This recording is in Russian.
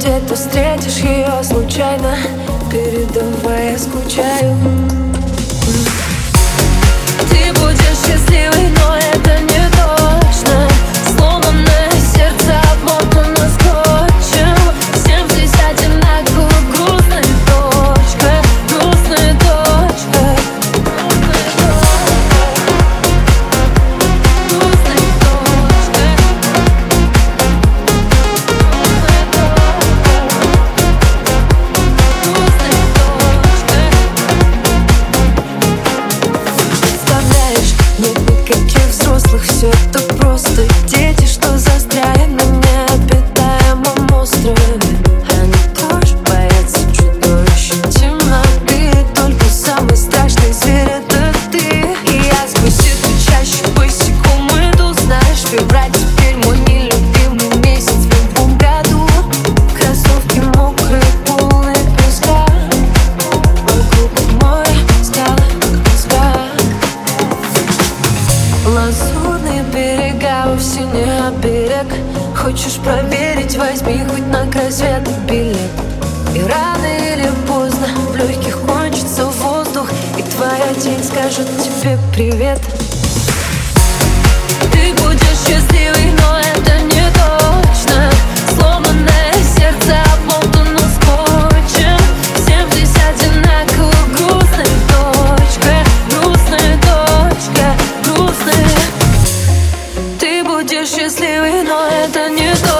где-то встретишь ее случайно, передавай, я скучаю. Ты будешь счастливой, но это не точно. Сломанное сердце обмотано скотчем. Всем здесь одинаково грустная точка, грустная точка, грустная точка, грустная точка, грустная точка. Представляешь, нет никаких взрослых, все это просто дети, что застряли на необитаемом острове. Они тоже боятся чудовищ, темноты. Только самый страшный зверь — это ты. И я сквозь эту чащу босиком иду. Знаешь, февраль теперь мой нелюбимый месяц в любом году. Кроссовки мокрые, полные песка. Вокруг море, скалы, песка. Лазурные берега, вовсе не берег. Хочешь проверить, возьми хоть на край света билет. И рано или поздно в легких кончится воздух, и твоя тень скажет тебе привет. Ты будешь счастливой, но это не точно. Сломанное сердце обмотано скотчем. Всем здесь одинаково грустная точка, грустная точка, грустная. Ты будешь счастливой, но это не точно.